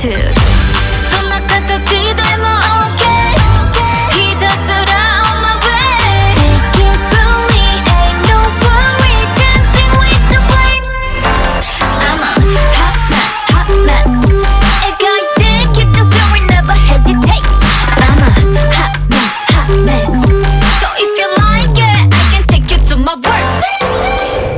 attitude. どんな形でも OK ひたすら on my way Take it slowly ain't no worry Dancing with the flames I'm a hot mess, hot mess excited, keep the story, never hesitate I'm a hot mess, hot mess So if you like it, I can take you to my work